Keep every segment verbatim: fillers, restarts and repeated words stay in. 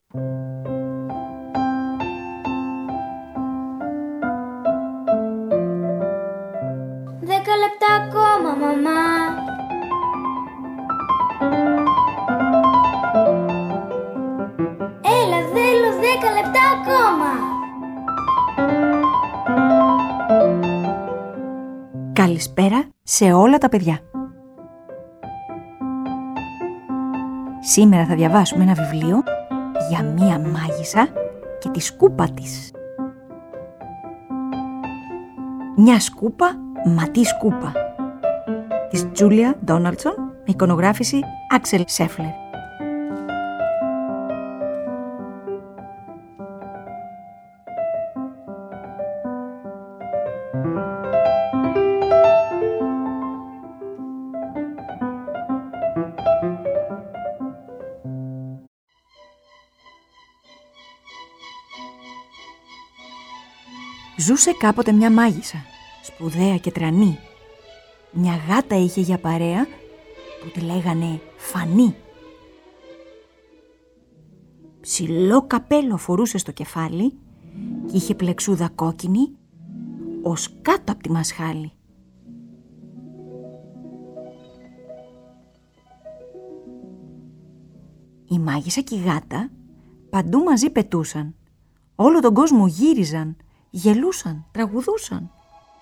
Δέκα λεπτά ακόμα, μαμά. Έλα, θέλω δέκα λεπτά ακόμα. Καλησπέρα σε όλα τα παιδιά. Σήμερα θα διαβάσουμε ένα βιβλίο για μία μάγισσα και τη σκούπα της. Μια σκούπα, μα τι σκούπα, της Τζούλια Ντόναλτσον, με εικονογράφηση Άξελ Σέφλερ. Ζούσε κάποτε μια μάγισσα, σπουδαία και τρανή. Μια γάτα είχε για παρέα που τη λέγανε Φανή. Ψηλό καπέλο φορούσε στο κεφάλι και είχε πλεξούδα κόκκινη ως κάτω από τη μασχάλη. Η μάγισσα και η γάτα παντού μαζί πετούσαν, όλο τον κόσμο γύριζαν, γελούσαν, τραγουδούσαν.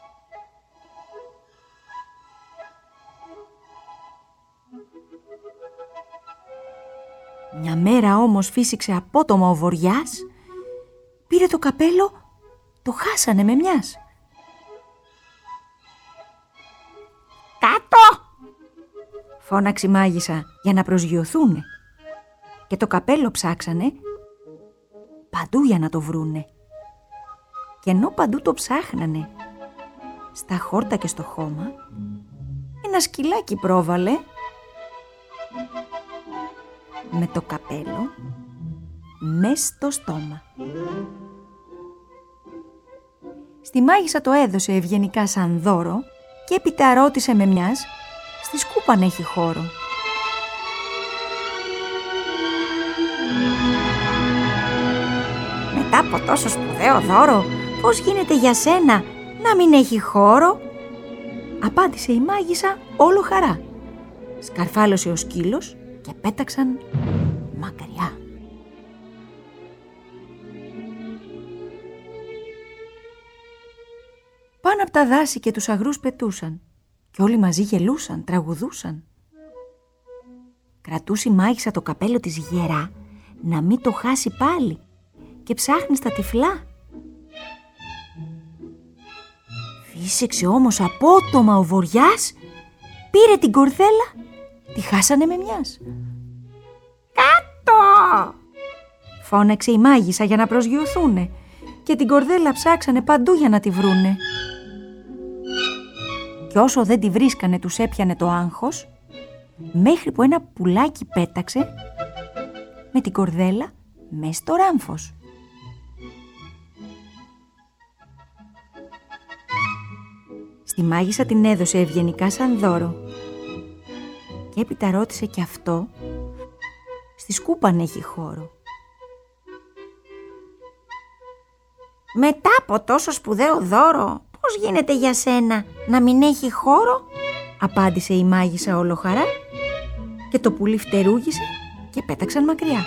Μια μέρα όμως φύσηξε απότομα ο βοριάς, πήρε το καπέλο, το χάσανε με μιας. «Κάτω!» φώναξε η μάγισσα για να προσγειωθούνε, και το καπέλο ψάξανε παντού για να το βρούνε. Και ενώ παντού το ψάχνανε, στα χόρτα και στο χώμα, ένα σκυλάκι πρόβαλε με το καπέλο μες στο στόμα. Στη μάγισσα το έδωσε ευγενικά σαν δώρο και έπειτα ρώτησε με μιας στη σκούπα αν έχει χώρο. «Μετά από τόσο σπουδαίο δώρο, πώς γίνεται για σένα να μην έχει χώρο?» απάντησε η μάγισσα όλο χαρά. Σκαρφάλωσε ο σκύλος και πέταξαν μακριά. Πάνω από τα δάση και τους αγρούς πετούσαν και όλοι μαζί γελούσαν, τραγουδούσαν. Κρατούσε η μάγισσα το καπέλο της γερά να μην το χάσει πάλι και ψάχνει στα τυφλά. Φύσηξε όμως απότομα ο βοριάς, πήρε την κορδέλα, τη χάσανε με μιας. «Κάτω!» φώναξε η μάγισσα για να προσγειωθούνε και την κορδέλα ψάξανε παντού για να τη βρούνε. Και όσο δεν τη βρίσκανε τους έπιανε το άγχος, μέχρι που ένα πουλάκι πέταξε με την κορδέλα μες στο ράμφος. Στη μάγισσα την έδωσε ευγενικά σαν δώρο και έπειτα ρώτησε κι αυτό στη σκούπα αν έχει χώρο. «Μετά από τόσο σπουδαίο δώρο, πώς γίνεται για σένα να μην έχει χώρο?» απάντησε η μάγισσα όλο χαρά και το πουλί φτερούγησε και πέταξαν μακριά.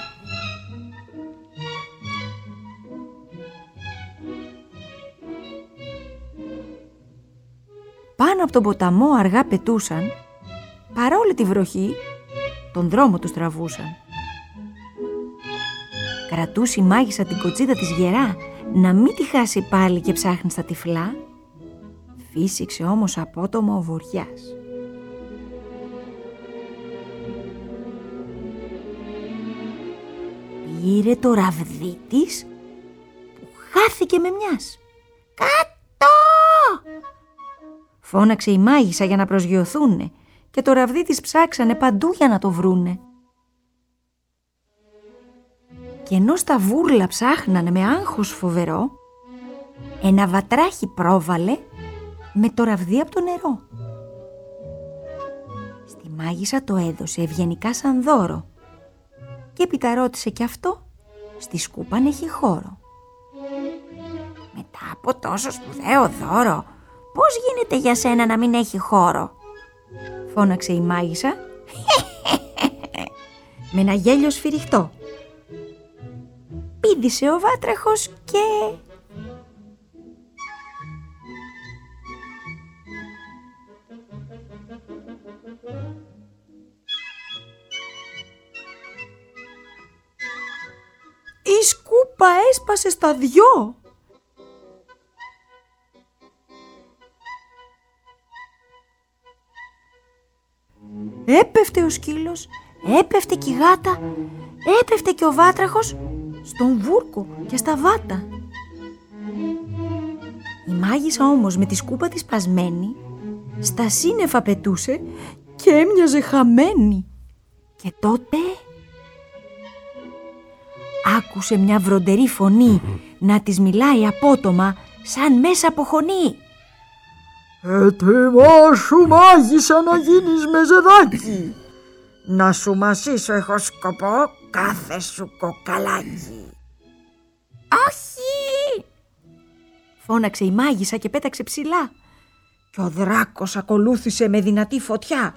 Πάνω από τον ποταμό αργά πετούσαν, παρόλη τη βροχή, τον δρόμο τους τραβούσαν. Κρατούσε η μάγισσα την κοτσίδα της γερά να μην τη χάσει πάλι και ψάχνει στα τυφλά. Φύσηξε όμως απότομα ο βοριάς. Πήρε το ραβδί της που χάθηκε με μιας. «Κάτω!» φώναξε η μάγισσα για να προσγειωθούνε και το ραβδί της ψάξανε παντού για να το βρούνε. Και ενώ στα βούρλα ψάχνανε με άγχος φοβερό, ένα βατράχι πρόβαλε με το ραβδί από το νερό. Στη μάγισσα το έδωσε ευγενικά σαν δώρο και έπειτα ρώτησε κι αυτό στη σκούπα αν έχει χώρο. «Μετά από τόσο σπουδαίο δώρο, πώς γίνεται για σένα να μην έχει χώρο?» φώναξε η μάγισσα με ένα γέλιο σφυριχτό. Πήδησε ο βάτραχος και... η σκούπα έσπασε στα δυο. Έπεφτε ο σκύλος, έπεφτε και η γάτα, έπεφτε και ο βάτραχος στον βούρκο και στα βάτα. Η μάγισσα όμως με τη σκούπα της σπασμένη στα σύννεφα πετούσε και έμοιαζε χαμένη. Και τότε άκουσε μια βροντερή φωνή να της μιλάει απότομα σαν μέσα από χωνή. «Ετοιμάσου μάγισσα να γίνεις μεζεδάκι. Να σου μασίσω έχω σκοπό κάθε σου κοκαλάκι». «Όχι!» φώναξε η μάγισσα και πέταξε ψηλά. Και ο δράκος ακολούθησε με δυνατή φωτιά.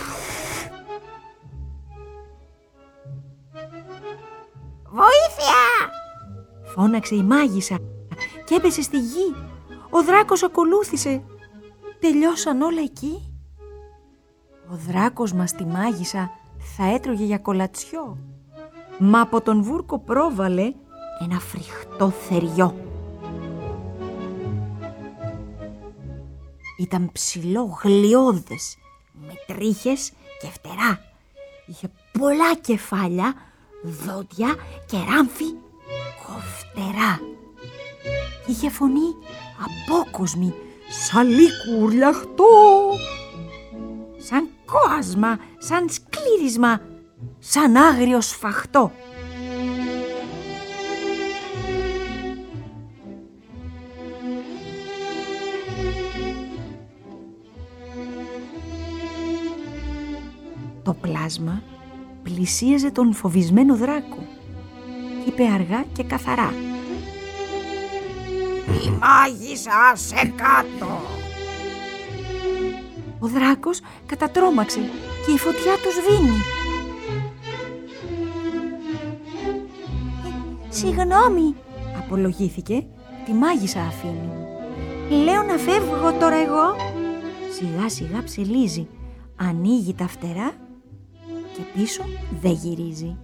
«Βοήθεια!» φώναξε η μάγισσα και έπεσε στη γη. Ο δράκος ακολούθησε. Τελειώσαν όλα εκεί. Ο δράκος μας τη μάγισσα θα έτρωγε για κολατσιό, μα από τον βούρκο πρόβαλε ένα φρικτό θεριό. Ήταν ψηλό γλιώδες, με τρίχες και φτερά. Είχε πολλά κεφάλια, δόντια και ράμφη κοφτερά. Είχε φωνή απόκοσμη, σαν λύκου ουρλιαχτό, σαν κόασμα, σαν σκλήρισμα, σαν άγριο σφαχτό. Το πλάσμα πλησίαζε τον φοβισμένο δράκο. Είπε αργά και καθαρά: «Η μάγισσα σε κάτω». Ο δράκος κατατρόμαξε και η φωτιά του σβήνει. Ε, «Συγγνώμη», απολογήθηκε, τη μάγισσα αφήνει. «Λέω να φεύγω τώρα εγώ». Σιγά σιγά ψελίζει, ανοίγει τα φτερά και πίσω δεν γυρίζει.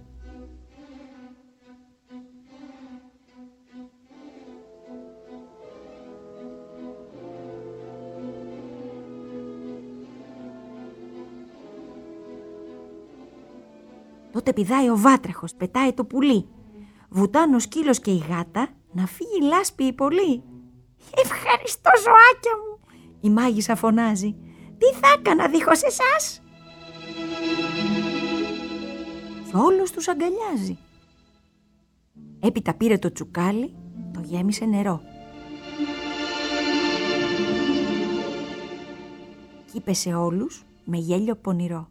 Τότε πηδάει ο βάτραχος, πετάει το πουλί. Βουτάνε ο σκύλος και η γάτα να φύγει λάσπη πολύ. «Ευχαριστώ ζωάκια μου», η μάγισσα φωνάζει. «Τι θα έκανα δίχως εσάς?» Και όλους τους αγκαλιάζει. Έπειτα πήρε το τσουκάλι, το γέμισε νερό. Κι είπε σε όλους με γέλιο πονηρό: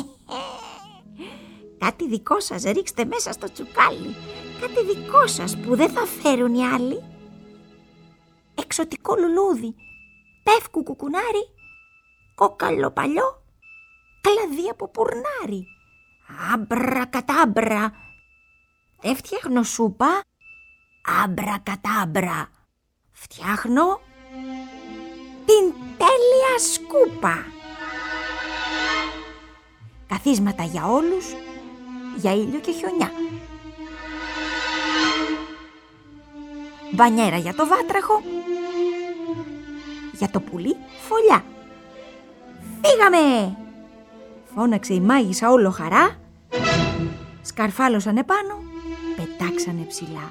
«Κάτι δικό σας ρίξτε μέσα στο τσουκάλι, κάτι δικό σας που δεν θα φέρουν οι άλλοι. Εξωτικό λουλούδι, πεύκου κουκουνάρι, κόκαλο παλιό, κλαδί από πουρνάρι. Άμπρα κατάμπρα, δεν φτιάχνω σούπα, άμπρα κατάμπρα, φτιάχνω την τέλεια σκούπα. Καθίσματα για όλους, για ήλιο και χιονιά. Μπανιέρα για το βάτραχο, για το πουλί φωλιά. Φύγαμε!» φώναξε η μάγισσα όλο χαρά. Σκαρφάλωσαν επάνω, πετάξανε ψηλά.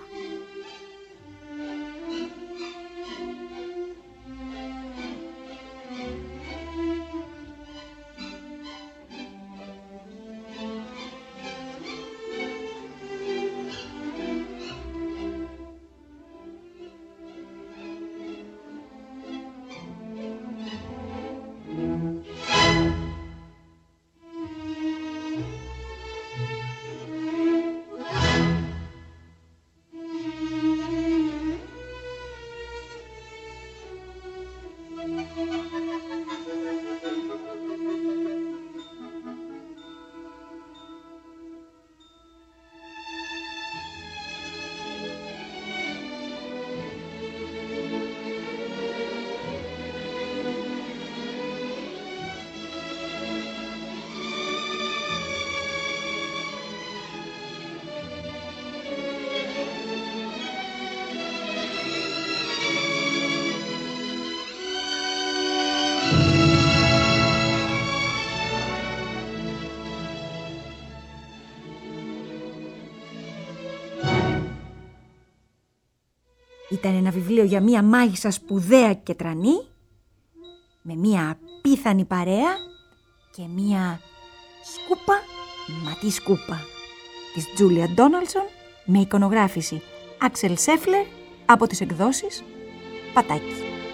Ήταν ένα βιβλίο για μία μάγισσα σπουδαία και τρανή, με μία απίθανη παρέα και μία σκούπα μα τι σκούπα της Τζούλια Ντόναλσον, με εικονογράφηση Άξελ Σέφλερ από τις εκδόσεις Πατάκη.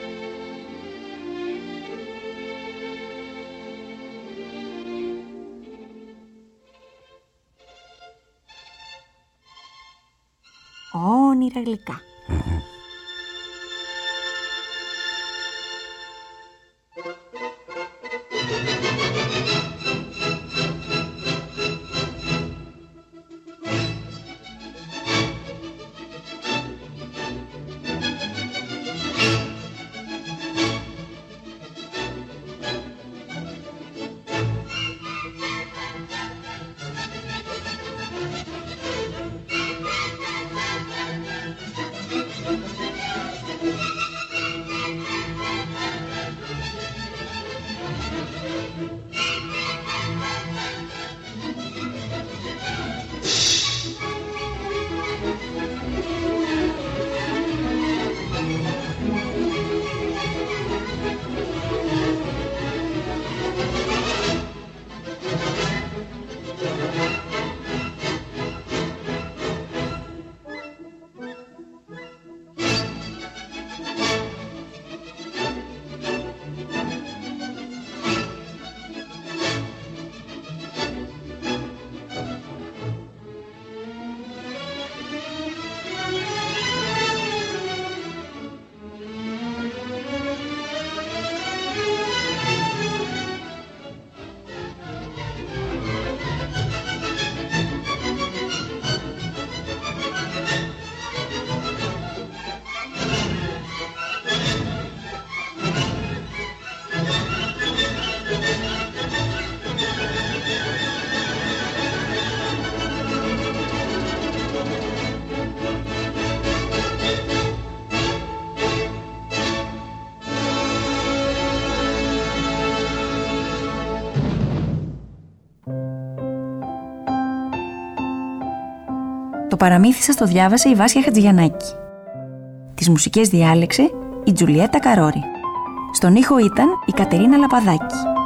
Όνειρα γλυκά. Το παραμύθι σας το διάβασε η Βάσια Χατζηγιαννάκη. Τις μουσικές διάλεξε η Τζουλιέτα Καρόρη. Στον ήχο ήταν η Κατερίνα Λαπαδάκη.